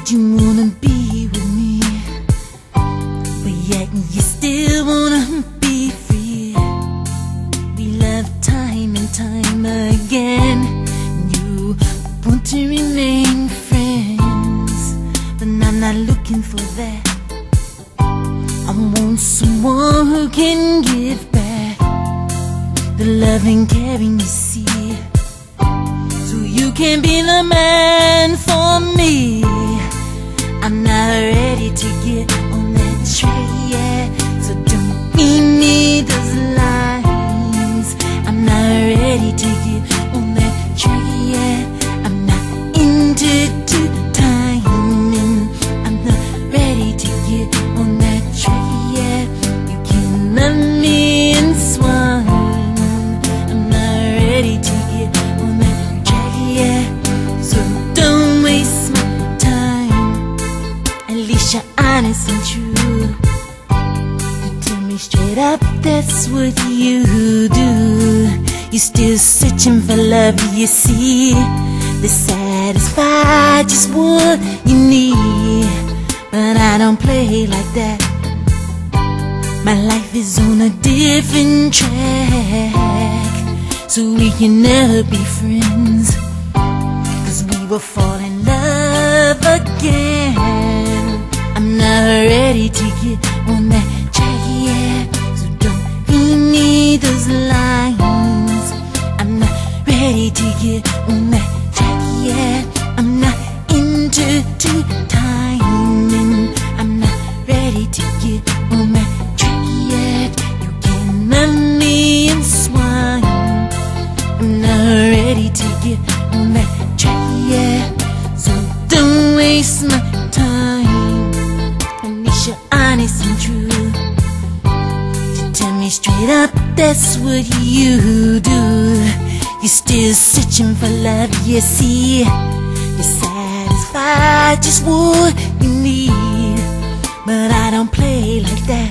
said you wanna be with me, but yet you still wanna be free. We love time and time again, and you want to remain friends, but I'm not looking for that. I want someone who can give back the love and caring you see, so you can be the man for me. I'm not ready to get on that train yet, so don't read me those lines. I'm not ready to get on that train yet. I'm not into two timing. I'm not ready to get on that train yet. You can love me in swine. I'm not ready to get on that train yet, so don't waste my time. At least you're honest and true. You tell me straight up that's what you do. You're still searching for love, you see, to satisfy just what you need. But I don't play like that. My life is on a different track, so we can never be friends, 'cause we will fall in love again. I'm not ready to get on that track yet, so don't read me those lines. I'm not ready to get on that track yet. I'm not into two timing. I'm not ready to get on that track yet. You can love me in swine. I'm not ready to get on that track yet, so don't waste my time. At least you're honest and true. You tell me straight up that's what you do. You're still searching for love, you see. You satisfy just what you need, but I don't play like that.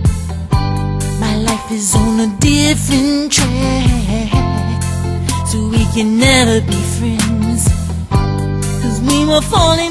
My life is on a different track, so we can never be friends, 'cause we were falling